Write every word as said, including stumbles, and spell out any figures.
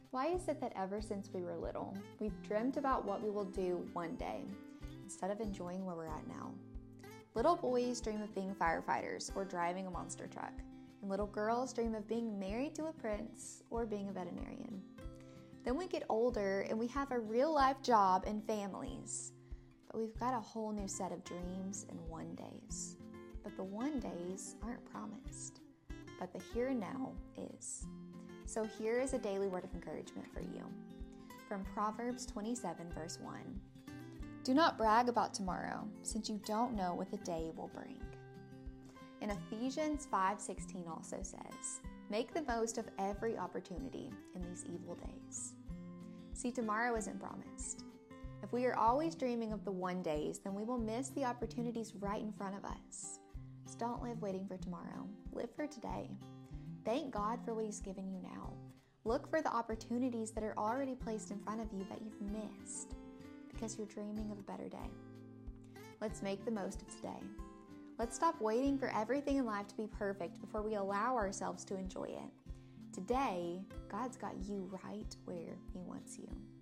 Why is it that ever since we were little, we've dreamt about what we will do one day, instead of enjoying where we're at now? Little boys dream of being firefighters or driving a monster truck, and little girls dream of being married to a prince or being a veterinarian. Then we get older and we have a real-life job and families, but we've got a whole new set of dreams and one days. But the one days aren't promised, but the here and now is. So here is a daily word of encouragement for you. From Proverbs twenty-seven, verse one. Do not brag about tomorrow, since you don't know what the day will bring. And Ephesians five sixteen also says, make the most of every opportunity in these evil days. See, tomorrow isn't promised. If we are always dreaming of the one days, then we will miss the opportunities right in front of us. So don't live waiting for tomorrow. Live for today. Thank God for what He's given you now. Look for the opportunities that are already placed in front of you that you've missed because you're dreaming of a better day. Let's make the most of today. Let's stop waiting for everything in life to be perfect before we allow ourselves to enjoy it. Today, God's got you right where He wants you.